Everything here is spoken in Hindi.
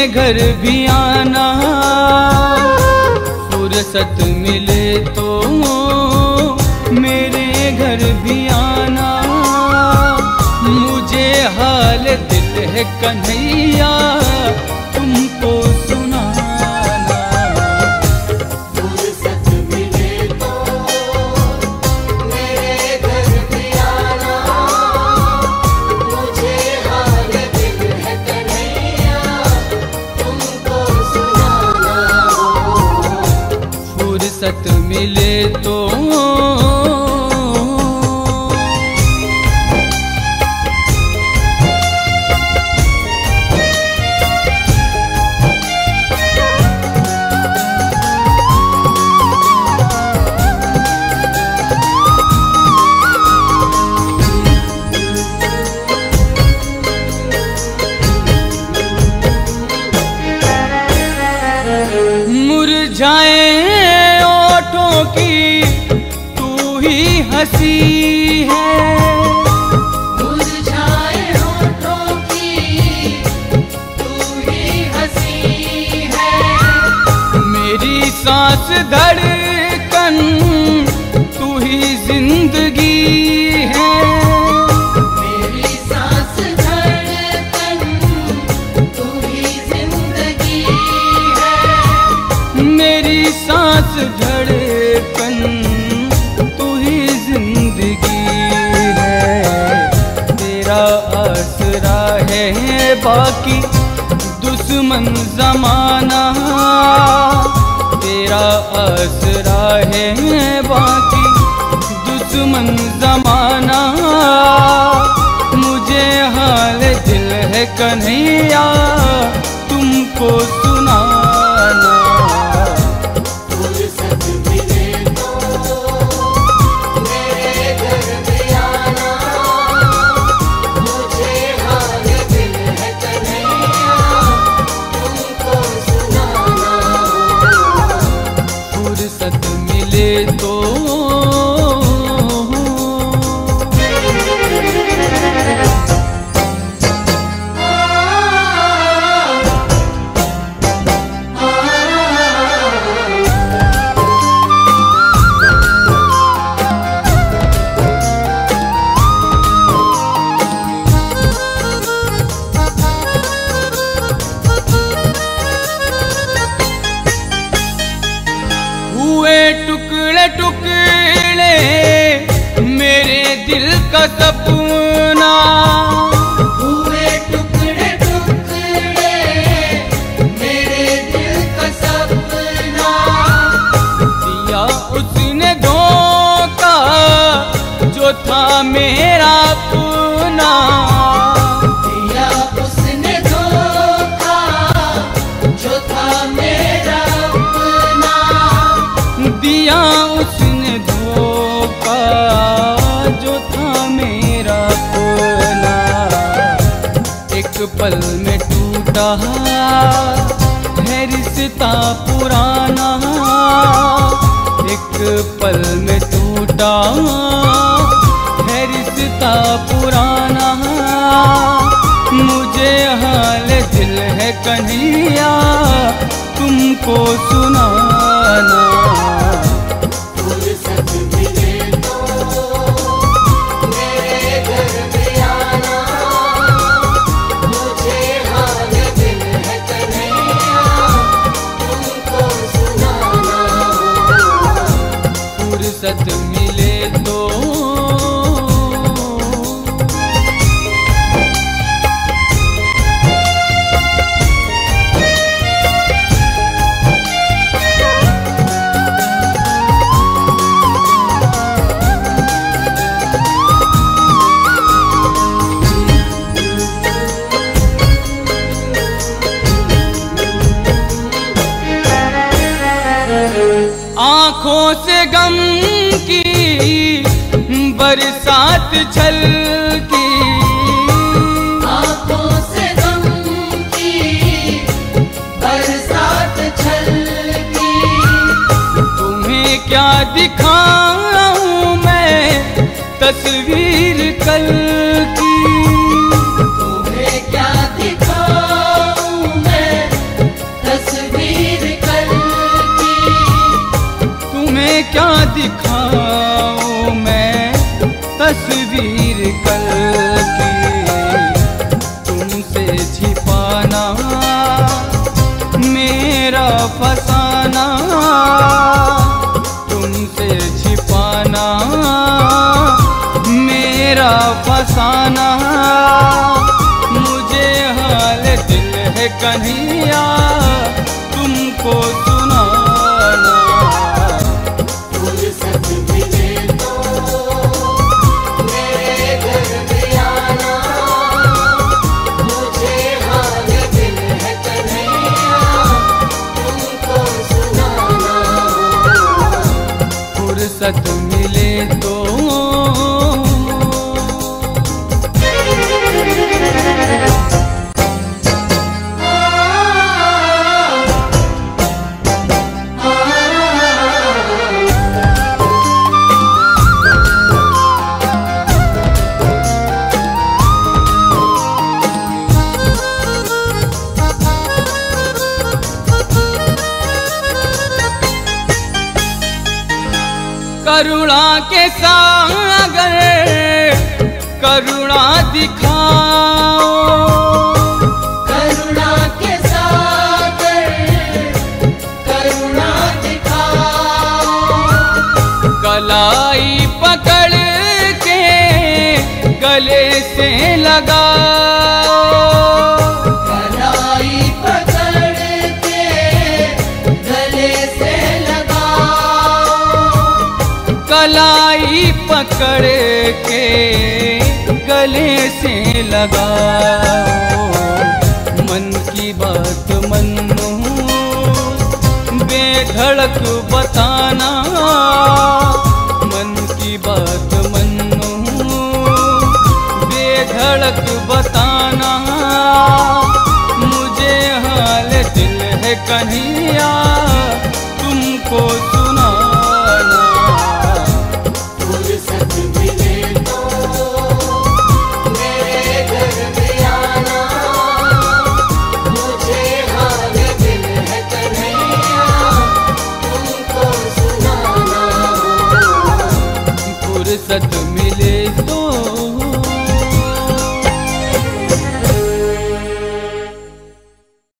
घर भी आना, फुर्सत मिले तो मेरे घर भी आना। मुझे हाल दिल है कन्हैया तुमको सुनाना। फुर्सत मिले तो मेरे घर भी आना, मुझे हाल दिल है कन्हैया तुमको सुनाना। फुर्सत मिले तो मुरझाए ओठों की तू ही हंसी है। मुरझाए होठों की तू ही हंसी है। मेरी सांस धड़कन तू ही जिंदगी है। मेरी सांस धड़कन तू ही जिंदगी है। मेरी सांस धड़कन तू ही जिंदगी है। तेरा आसरा है बाकी दुश्मन जमाना। तेरा आसरा है बाकी दुश्मन जमाना। मुझे हाल दिल है कन्हैया तुमको सुनाना। फुर्सत मिले तो मेरे घर भी आना, मुझे हाल दिल है कन्हैया तुमको सुनाना। फुर्सत मिले तो हुए टुकड़े टुकड़े मेरे दिल का सपना। हुए टुकड़े टुकड़े मेरे दिल का सपना। दिया उसने धोखा जो था मेरा अपना। दिया उसने धोखा जो था मेरा अपना। दिया उसने धोखा जो था मेरा अपना। एक पल में टूटा है रिश्ता पुराना। एक पल में टूटा है रिश्ता पुराना। मुझे हाल दिल है कन्हैया तुमको सुनाना। फुर्सत मिले तो मेरे घर भी आना, मुझे हाल दिल है कन्हैया तुमको सुनाना। फुर्सत मिले तो आँखों से गम की बरसात छलकी। आँखों से गम की बरसात छलकी। तुम्हें क्या दिखाऊं मैं तस्वीर कल की। तुम्हें क्या दिखाऊं मैं क्या दिखाऊं मैं तस्वीर कल की, तुमसे छिपाना मेरा फसाना, तुमसे छिपाना मेरा फसाना। मुझे हाल दिल है कन्हैया तुमको सुनाना। फुर्सत मिले तो मेरे घर भी आना, मुझे हाल दिल है कन्हैया तुमको सुनाना। फुर्सत मिले तो करुणा के सागर करुणा दिखाओ, करुणा के सागर करुणा दिखाओ। कलाई पकड़ के गले से लगाओ, कलाई पकड़ के गले से लगाओ। कलाई पकड़ के गले से लगाओ। मन की बात मन्नू बेधड़क बताना, मन की बात मन्नू बेधड़क बताना। मुझे हाल दिल है कन्हैया तुमको सुनाना। फुर्सत मिले तो मेरे घर भी आना, मुझे हाल दिल है कन्हैया तुमको सुनाना। फुर्सत मिले